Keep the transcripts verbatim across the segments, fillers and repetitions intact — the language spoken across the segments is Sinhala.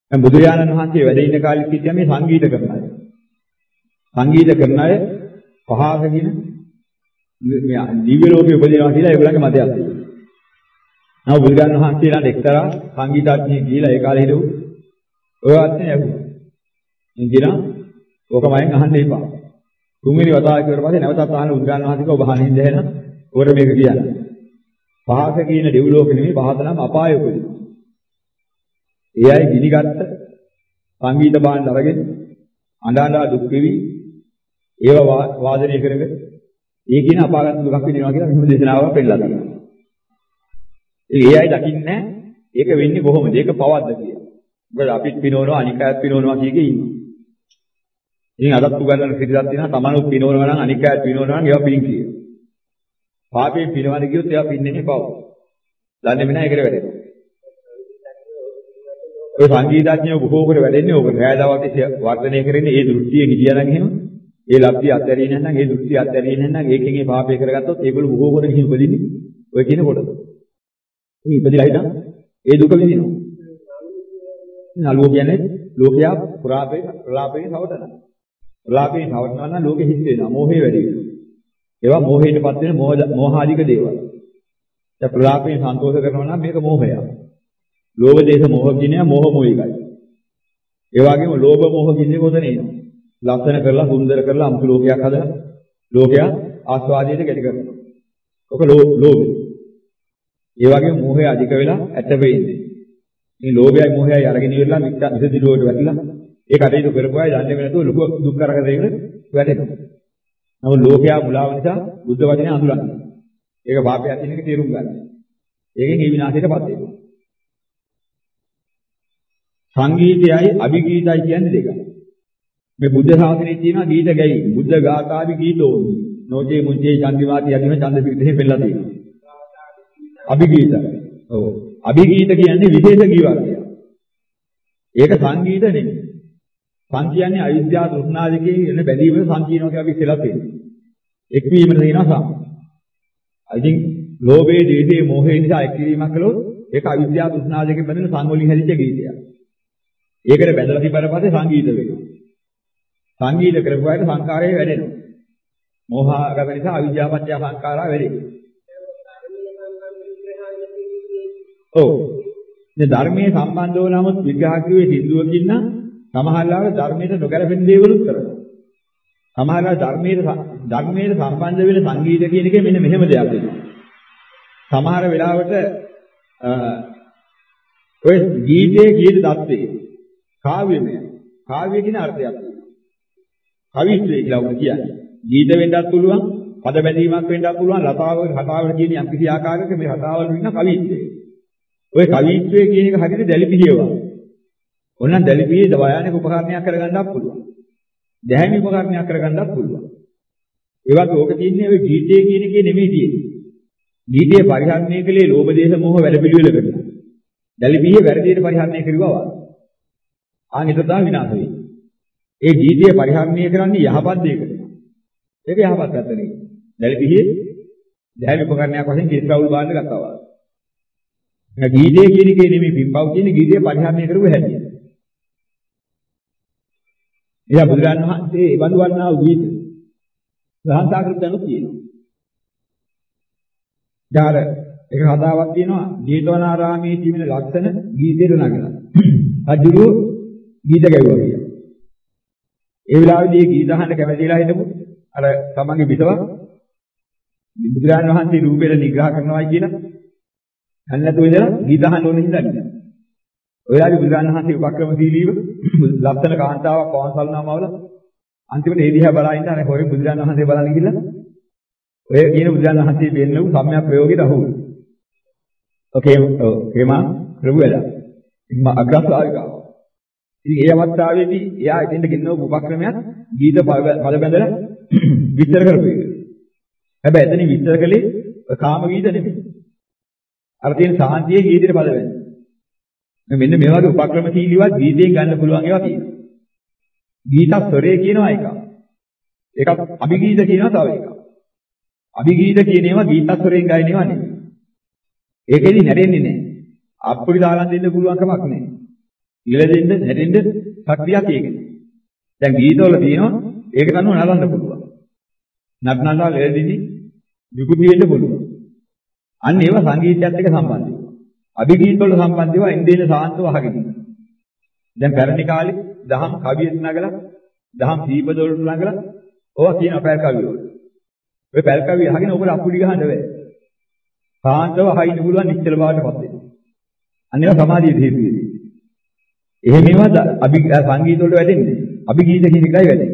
දැන් බුදුරජාණන් වහන්සේ වැඩ ඉන්න කාලෙත් හිටියා මේ සංගීත කරන අය. සංගීත කරන අය පහකගෙන මේ දිව්‍ය ලෝකෙ උපදිනවා කියලා ඒගොල්ලන්ගේ මතයක් තියෙනවා. නම බුදුරජාණන් වහන්සේලාට එක්තරා සංගීතඥයෙක් ගිහිලා ඒ කාලේ හිටපු ඔය අත්නේ ඇහුවා. ඉන්දිනා ඕකමයෙන් අහන්න එපා. තුන්වෙනි වතාව කියවර පස්සේ නැවතත් අහන බුදුරජාණන් වහන්සේක ඔබ අහන්නේ නැහැ නේද? ඔකට මේක කියන්නේ. පහක කියන දිව්‍ය ලෝකෙ නෙමෙයි පහත නම් අපාය උපදිනවා. ඒ අය ගිනිගත්ත සංගීත භාණ්ඩ අරගෙන අඬා දුක් වෙවි ඒවා වාදනය කරගෙන ඒ කියන අපාගත දුකක් විඳිනවා කියලා මෙහෙම දේශනාවක් පෙන්නලා තියෙනවා. ඒ අය දකින්නේ ඒක වෙන්නේ කොහොමද? ඒක පවද්ද කියලා. මොකද අපිත් පිනවනවා අනික් අයත් පිනවනවා කියකේ ඉන්නේ. ඉතින් අදත් උගන්වන පිළිදක් දෙනවා තමනුත් පිනවනවා නම් අනික් අයත් පිනවනවා නම් ඒවා පින් කියනවා. පාපේ පිනවන කියොත් ඒවා පින්නේ නේ පව. දන්නේ නැහැ ඒකට වැඩේ. ඔය සංගීතඥයෝ බොහෝ කර වැඩෙන්නේ ඕක රෑදාවකේ වර්ධනය කරන්නේ ඒ දෘෂ්ටිය ගිහියනම් එහෙම ඒ ලබ්ධිය අත්හැරියේ නැත්නම් ඒ දෘෂ්ටිය අත්හැරියේ නැත්නම් ඒකෙන් ඒ පාපය කරගත්තොත් ඒගොල්ලෝ බොහෝ කර ගිහින් උපදින්නේ ඔය කියන කොටද මේ ඉපදිලා හිටන් ඒ දුක විඳිනවා නළුව කියන්නේ ලෝකයා ප්‍රාපේ ප්‍රලාපේ නවටන ප්‍රලාපේ නවටනවා නම් ලෝකෙ හිස් වෙනවා මෝහය වැඩි වෙනවා ඒවා මෝහයටපත් වෙන මෝහ මෝහාධික දේවල් දැන් ප්‍රලාපේ සන්තෝෂ කරනවා නම් මේක මෝහය ලෝභ දේශ මොහ කියන්නේ මොහ මොහිකයි. ඒ වගේම ලෝභ මොහ කියන්නේ කොතන එනවා. ලස්සන කරලා සුන්දර කරලා අමුතු ලෝකයක් හදලා ලෝකයා ආස්වාදයට ගැටි කරනවා. ඔක ලෝභය. ඒ වගේම මොහය අධික වෙලා ඇට වෙන්නේ. මේ ලෝභයයි මොහයයි අරගෙන ඉවරලා මිත්‍යා විසදිලුවට වැටිලා ඒ කටයුතු කරපුවා යන්නේ නැතුව ලොකු දුක් කරකදගෙන වැටෙනවා. නමුත් ලෝකයා මුලාව නිසා බුද්ධ වචනේ අඳුරන්නේ. ඒක පාපයක් කියන එක තේරුම් ගන්න. ඒකෙන් ඒ විනාශයටපත් වෙනවා. සංගීතයයි අභිගීතයි කියන්නේ දෙකක්. මේ බුද්ධ ශාසනයේ තියෙනවා ගීත ගැයීම. බුද්ධ ගාථාවි ගීතෝ. නොචේ මුංචේ චන්දිමාති යදින ඡන්ද පිටේ පෙළලා තියෙනවා. අභිගීත. ඔව්. අභිගීත කියන්නේ විශේෂ ගීවර්ගය. ඒක සංගීත නෙමෙයි. සං කියන්නේ අවිද්‍යාව තෘෂ්ණාදිකේ එන බැඳීම සංකීර්ණව කියලා අපි ඉස්සෙල්ලා තියෙනවා. එක්වීමට තියෙනවා සම්. ඉතින් ලෝභයේ, ද්වේෂයේ, මෝහයේ නිසා එක්වීමක් කළොත් ඒක අවිද්‍යාව තෘෂ්ණාදිකේ බැඳෙන සංවලින් හැදිච්ච ගීතයක්. ඒකට බැඳලා තිබ්බට පස්සේ සංගීත වෙනවා. සංගීත කරපුවාට සංකාරය වැඩෙනවා. මෝහගත නිසා අවිද්‍යාවපත්‍ය සංකාරා වැඩෙනවා. ඔව්. මේ ධර්මයේ සම්බන්ධව නමුත් විග්‍රහ කරුවේ සින්දුවකින් නම් සමහරවිට ධර්මයට නොගැලපෙන දේවලුත් කරනවා. සමහරවිට ධර්මයට ධර්මයට සම්බන්ධ වෙන සංගීත කියන එකේ මෙන්න මෙහෙම දෙයක් වෙනවා. සමහර වෙලාවට ඔය ගීතයේ කියන தත්ත්වය කාව්‍යමය. කාව්‍ය කියන අර්ථයක් තියෙනවා. කවිත්වය කියලා උන් කියන්නේ. ගීත වෙන්නත් පුළුවන්, පද බැඳීමක් වෙන්නත් පුළුවන්, ලතාවක හතාවක කියන යම් කිසි ආකාරයක මේ හතාවල වෙන කවිත්වය. ඔය කවිත්වය කියන එක හරියට දැලිපිහිය වගේ. ඕනනම් දැලිපිහිය දවායනික උපකරණයක් කරගන්නත් පුළුවන්. දැහැමි උපකරණයක් කරගන්නත් පුළුවන්. ඒ වගේ ඕක තියෙන්නේ ඔය ගීතය කියන එකේ නෙමෙයි තියෙන්නේ. ගීතය පරිහරණය කළේ ලෝභ දේශ මොහ වැඩ පිළිවෙලකට. දැලිපිහිය වැරදියට පරිහරණය කරුවා වගේ. ආන් ඒක තමයි විනාශ වෙන්නේ. ඒ ගීතය පරිහරණය කරන්නේ යහපත් දෙයකට. ඒක යහපත් පැත්ත නෙවෙයි. දැලිපිහියේ දැහැමි උපකරණයක් වශයෙන් කිරිස්රවුල් බාන්න ගත්තා වගේ. මේ ගීතය කියන එකේ නෙමෙයි පින්පව් කියන්නේ ගීතය පරිහරණය කරුව හැටි. එයා බුදුරන් වහන්සේ ඒ බඳු වන්නා වූ ගීත ගාථාකෘතයන් තියෙනවා. ඩාර ඒක හදාවක් තියෙනවා ජේතවනාරාමයේ තිබෙන ලක්ෂණ ගීතේට නගලා. අජුරු ගීත ගැයුවා කියලා. ඒ වෙලාවේදී ගීත අහන්න කැමතිලා හිටපු අර තමන්ගේ පිටව බුදුරන් වහන්සේ රූපෙට නිග්‍රහ කරනවා කියලා අන්න නැතුව ඉඳලා ගීත අහන්න ඕනේ හින්දා. ඔය වෙලාවේ බුදුරන් වහන්සේ උපක්‍රමශීලීව ලක්ෂණ කාන්තාවක් පවන්සල්නාමවල අන්තිමට ඒ දිහා බලා ඉන්න අර හොරේ බුදුරන් වහන්සේ බලන්න ගිහිල්ලා ඔය කියන බුදුරන් වහන්සේ දෙන්නු සම්‍යක් ප්‍රයෝගයට අහු වුණා. ඔකේ ඔකේ මා ප්‍රභු වෙලා. ඉතින් මා අග්‍රශ්‍රාවිකාව. ඉතින් ඒ අවස්ථාවේදී එයා ඉතින්ද ගෙන්නව උපක්‍රමයක් ගීත පද බැඳලා විස්තර කරපු එක. හැබැයි එතනින් විස්තර කළේ කාම ගීත නෙමෙයි. අර තියෙන සාන්තියේ ගීතේ පද වෙන්නේ. මෙන්න මේ වගේ උපක්‍රමශීලීවත් ගීතයෙන් ගන්න පුළුවන් ඒවා තියෙනවා. ගීත ස්වරය කියනවා එකක්. ඒකක් අභිගීත කියනවා තව එකක්. අභිගීත කියන ඒවා ගීත ස්වරයෙන් ගායන ඒවා නෙමෙයි. ඒකෙදි නැරෙන්නේ නැහැ. අප්පුඩි දාලා දෙන්න පුළුවන් කමක් නැහැ. ඉලදෙන්න නැටෙන්න ශක්තියක් ඒකේ. දැන් ගීතවල තියෙනවා ඒකට අනුව නලන්න පුළුවන්. නටනලා ලෙලදිදි විකුටි වෙන්න පුළුවන්. අන්න ඒවා සංගීතයත් එක්ක සම්බන්ධ වෙනවා. අභිගීත වල සම්බන්ධ ඒවා ඉන්දියන සාන්තව අහගෙන ඉන්නවා. දැන් පැරණි කාලේ දහම් කවියට නගලා දහම් දීපද වලට නගලා ඕවා කියන පැල් කවිය වල. ඔය පැල් කවිය අහගෙන ඔබට අපුඩි ගහන්න බෑ. සාන්තව අහින්න පුළුවන් නිශ්චල බවටපත් වෙනවා. අන්න ඒවා සමාධිය හේතු වෙන්නේ. එහෙම ඒවා අභි සංගීත වලට වැටෙන්නේ. අභිගීත කියන එකයි වැටෙන්නේ.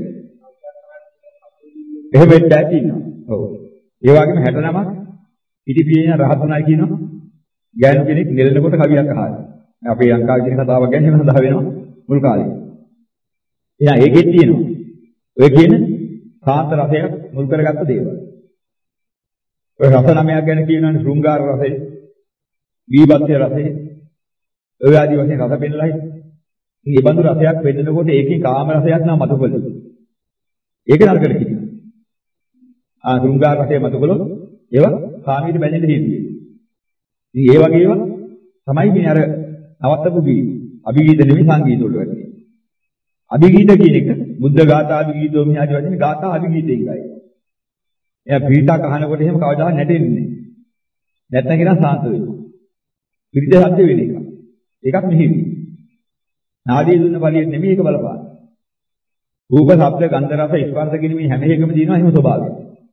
එහෙම වෙච්ච ඇති ඉන්නවා. ඔව්. ඒ වගේම හැටනමක් ඉතිපියන රහතුණයි කියනවා. ගෑනු කෙනෙක් නෙලනකොට කවියක් අහනවා. අපේ ලංකාවේ කියන කතාවක් ගැන එහෙම හදා වෙනවා මුල් කාලේ. එහෙනම් ඒකෙත් තියෙනවා. ඔය කියන සාන්ත රසයක් මුල් කරගත්ත දේවල්. ඔය රස නමයක් ගැන කියනවනේ ශෘංගාර රසය, දීපත්‍ය රසය. ඔය ආදී වශයෙන් රස පෙන්නලායි. මේ බඳු රසයක් වෙන්නකොට ඒකේ කාම රසයක් නම් මතකවල. ඒක නරකට කියනවා. ආ ශෘංගාර රසය මතකවලොත් ඒවා කාමීට බැඳෙන්න හේතු වෙනවා. ඉතින් ඒ වගේ ඒවා තමයි මේ අර නවත්තපු ගී. අභිගීත නෙමෙයි සංගීත වල වෙන්නේ. අභිගීත කියන එක බුද්ධ ගාථා අභිගීතෝ මේ ආදී වශයෙන් ගාථා අභිගීතේ එකයි. එයා පිරිතක් අහනකොට එහෙම කවදාවත් නැටෙන්නේ නැහැ. නැත්නම් කියන සාන්ත වෙනවා. පිරිත ශබ්ද වෙන එක. ඒකත් මෙහෙමයි. නාදී දුන්න බලියෙන් නෙමෙයි ඒක බලපාන. රූප, ශබ්ද, ගන්ධ, රස, ස්පර්ශ කියන මේ හැම එකම දිනනවා එහෙම ස්වභාවය.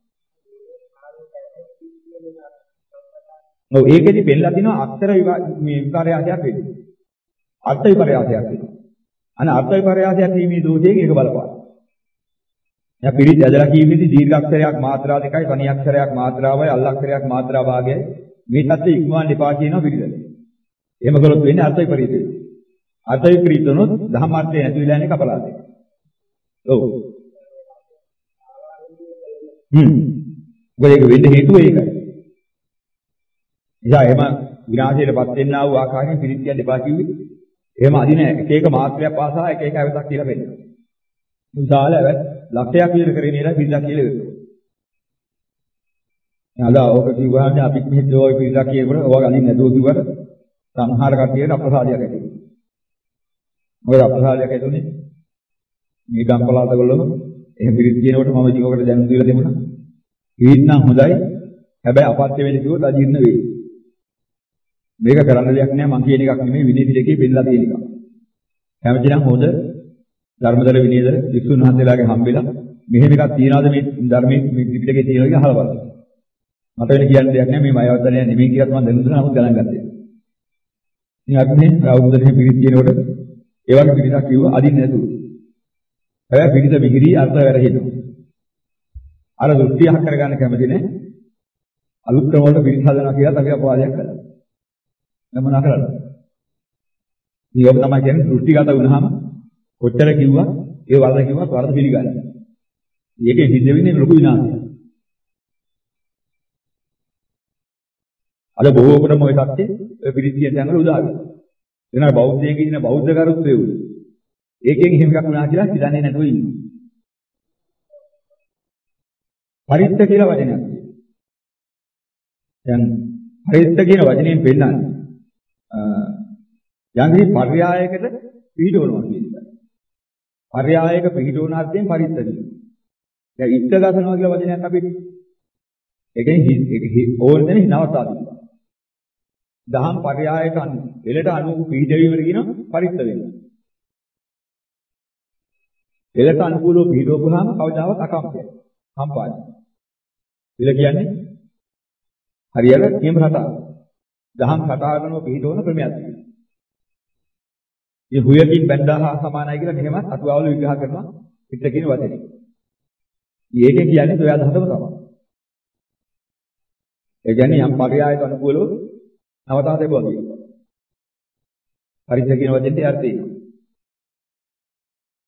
ඔව් ඒකෙදි බෙල්ලා දිනවා අක්ෂර මේ විපර්යාසයක් වෙන්නේ. අර්ථ විපර්යාසයක් වෙනවා. අන අර්ථ විපර්යාසයක් වීමේ දෝෂයෙන් ඒක බලපාන. දැන් පිරිත් ඇදලා කියීමේදී දීර්ඝ අක්ෂරයක් මාත්‍රා දෙකයි, තනි අක්ෂරයක් මාත්‍රාවයි, අල් අක්ෂරයක් මාත්‍රා භාගයයි මේ தත්ත්වය ඉක්මවන්න එපා කියනවා පිළිදෙල. එහෙම කළොත් වෙන්නේ අර්ථ විපරීතය. අර්ථ විපරීත වුණොත් ධම්ම අර්ථය නැති වෙලා යන්නේ කපලාදේ. ඔව්. හ්ම්. මොකද ඒක වෙන්න හේතුව ඒකයි. ඉතින් එහෙම විනාශයටපත් වෙන්නා වූ ආකාරයෙන් පිරිත් කියන්න එපා කිව්වේ. එහෙම අදින එක එක මාත්‍රයක් පාසා එක එක අවතක් කියලා වෙනවා. උදාල ඇවත් ලක්ෂයක් විතර කරගෙන ඉලා පිරිසක් කියලා වෙනවා. අද ඕක කිව්වහම අපි මෙහෙත් ඔය පිරිසක් කියනකොට ඔය අනින් නැතුව කිව්වට සංහාර කට්ටියට අප්‍රසාදයක් ඇති වෙනවා. මොකද අප්‍රසාදයක් ඇති උනේ මේ ගම්පලාතවලම එහෙම පිරිත් කියනකොට මම ඉතින් ඔකට දැනුම් දීලා දෙමුණා. පිරිත් නම් හොඳයි. හැබැයි අපත්‍ය වෙන්න කිව්වොත් අජීර්ණ වෙයි. මේක කරන්න දෙයක් නෑ මං කියන එකක් නෙමෙයි විනය පිටකේ පෙන්නලා තියෙන එකක්. කැමති නම් හොඳ ධර්මදර විනයදර විසුණු වහන්සේලාගේ හම්බෙලා මෙහෙම එකක් තියනවාද මේ ධර්මයේ මේ පිටකේ තියෙනවා කියලා අහලා බලන්න. මට වෙන කියන්න දෙයක් නෑ මේ මයවත්තනය නෙමෙයි කියලා තමයි දැනුම් දුන්නා නමුත් ගණන් ගත්තා. ඉතින් අපි මේ රාහුලදරේ පිරිත් කියනකොට ඒ වගේ පිරිසක් කිව්වා අදින්න නැතුව. හැබැයි පිරිස මිහිරි අර්ථ වැරහෙනවා. අර දෘෂ්ටි හක් කරගන්න කැමති නෑ. අලුත් ක්‍රම වලට පිරිත් හදනවා කියලා අපි අපවාදයක් කළා. දැන් මොනවා කරන්නේ? ඊයොත් තමයි කියන්නේ දෘෂ්ටිගත වුණාම කොච්චර කිව්වා ඒ වරද කිව්වත් වරද පිළිගන්න. ඒකේ සිද්ධ වෙන්නේ ලොකු විනාශයක්. අද බොහෝ කොට මොකද තත්ත්වය ඔය පිළිත් කියන තැන්වල උදා වෙනවා. එනවා බෞද්ධයන්ගේ ඉන්න බෞද්ධ කරුත්වය උනේ. ඒකෙන් එහෙම එකක් වුණා කියලා හිතන්නේ නැතුව ඉන්නවා. පරිත්ත කියලා වචනයක් තියෙනවා. දැන් පරිත්ත කියන වචනයෙන් පෙන්නන්නේ යම්කිසි පර්යායයකට පිළිඩවනවා කියන එකයි. පර්යායයක පිළිඩවන අර්ථයෙන් පරිත්ත කියනවා. දැන් ඉත්ත ගසනවා කියලා වචනයක් අපි ඒකෙන් ඕනෙන් නවත්තා දෙනවා. දහම් පර්යායක අනුව එලට අනුව පිළිදවීමට කියන පරිත්ත වෙනවා. එලට අනුකූලව පිළිදවපුවාම කවදාවත් අකම්පයි. කම්පායි. එල කියන්නේ හරියට නියම රටාව. දහම් රටාවකම පිළිදවන ක්‍රමයක් තියෙනවා. මේ හුයකින් බැඳා හා සමානයි කියලා මෙහෙමත් අටුවාවල විග්‍රහ කරනවා පිට කියන වචනේ. මේකෙන් කියන්නේ ඔය අදහසම තමයි. ඒ කියන්නේ යම් පරයායක අනුකූලව නවතා තිබුවා කියනවා. පරිත්‍යාග කියන වචනේ අර්ථය.